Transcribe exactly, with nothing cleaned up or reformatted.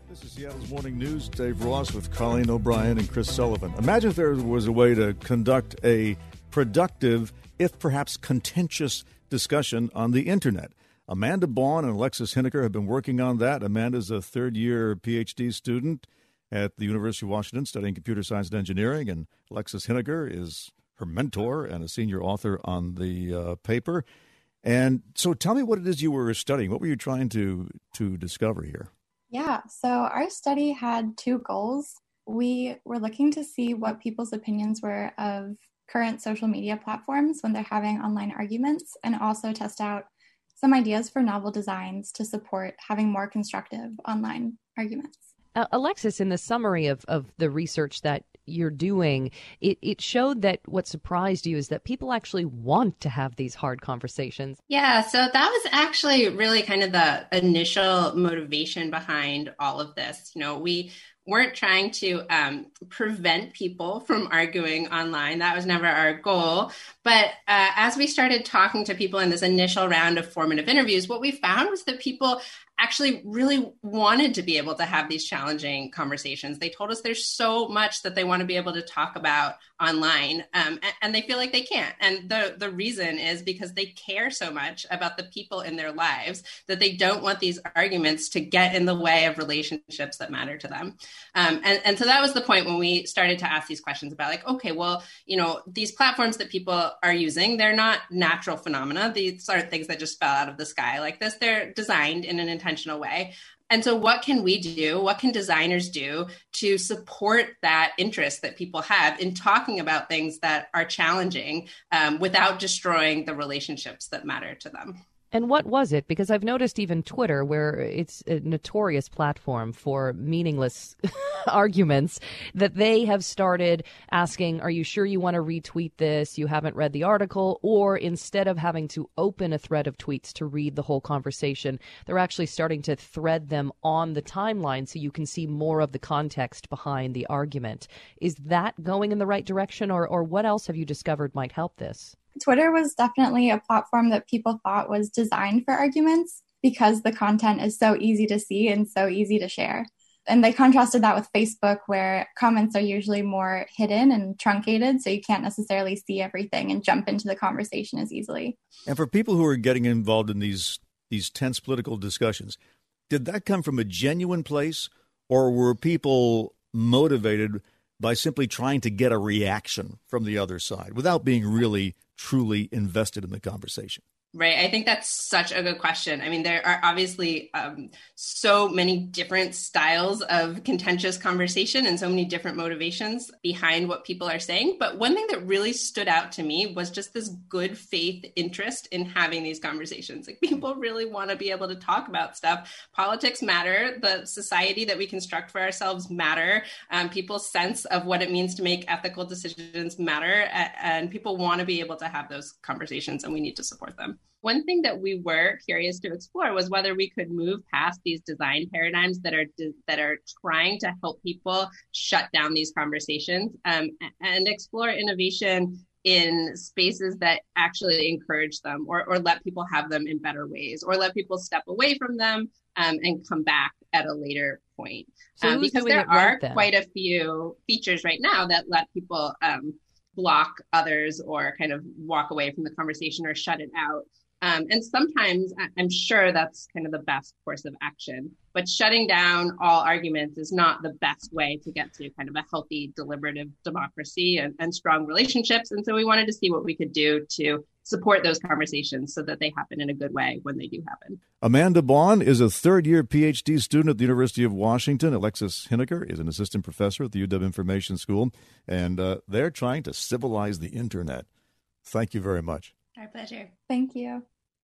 This is Seattle's Morning News. Dave Ross with Colleen O'Brien and Chris Sullivan. Imagine if there was a way to conduct a productive, if perhaps contentious, discussion on the Internet. Amanda Baun and Alexis Hineker have been working on that. Amanda's a third-year P H D student at the University of Washington studying computer science and engineering, and Alexis Hineker is her mentor and a senior author on the uh, paper. And so tell me what it is you were studying. What were you trying to to discover here? Yeah, so our study had two goals. We were looking to see what people's opinions were of current social media platforms when they're having online arguments, and also test out some ideas for novel designs to support having more constructive online arguments. Uh, Alexis, in the summary of, of the research that you're doing, it, it showed that what surprised you is that people actually want to have these hard conversations. Yeah, so that was actually really kind of the initial motivation behind all of this. You know, we weren't trying to um, prevent people from arguing online. That was never our goal. But uh, as we started talking to people in this initial round of formative interviews, what we found was that people actually really wanted to be able to have these challenging conversations. They told us there's so much that they want to be able to talk about online, um, and, and they feel like they can't. And the, the reason is because they care so much about the people in their lives that they don't want these arguments to get in the way of relationships that matter to them. Um, and, and so that was the point when we started to ask these questions about like, okay, well, you know, these platforms that people are using, they're not natural phenomena. These are things that just fell out of the sky like this. They're designed in an intentional way. And so what can we do? What can designers do to support that interest that people have in talking about things that are challenging um, without destroying the relationships that matter to them? And what was it? Because I've noticed even Twitter, where it's a notorious platform for meaningless arguments, that they have started asking, are you sure you want to retweet this? You haven't read the article. Or instead of having to open a thread of tweets to read the whole conversation, they're actually starting to thread them on the timeline so you can see more of the context behind the argument. Is that going in the right direction, or, or what else have you discovered might help this? Twitter was definitely a platform that people thought was designed for arguments because the content is so easy to see and so easy to share. And they contrasted that with Facebook, where comments are usually more hidden and truncated, so you can't necessarily see everything and jump into the conversation as easily. And for people who are getting involved in these these tense political discussions, did that come from a genuine place, or were people motivated by simply trying to get a reaction from the other side without being really truly invested in the conversation? Right. I think that's such a good question. I mean, there are obviously um, so many different styles of contentious conversation and so many different motivations behind what people are saying. But one thing that really stood out to me was just this good faith interest in having these conversations. Like, people really want to be able to talk about stuff. Politics matter. The society that we construct for ourselves matter. Um, people's sense of what it means to make ethical decisions matter. And people want to be able to have those conversations, and we need to support them. One thing that we were curious to explore was whether we could move past these design paradigms that are that are trying to help people shut down these conversations, um, and explore innovation in spaces that actually encourage them, or, or let people have them in better ways, or let people step away from them um, and come back at a later point. So um, because there right, are quite a few features right now that let people um, block others or kind of walk away from the conversation or shut it out. Um, and sometimes I'm sure that's kind of the best course of action, but shutting down all arguments is not the best way to get to kind of a healthy, deliberative democracy and, and strong relationships. And so we wanted to see what we could do to support those conversations so that they happen in a good way when they do happen. Amanda Baun is a third-year P H D student at the University of Washington. Alexis Hineker is an assistant professor at the U W Information School, and uh, they're trying to civilize the Internet. Thank you very much. Our pleasure. Thank you.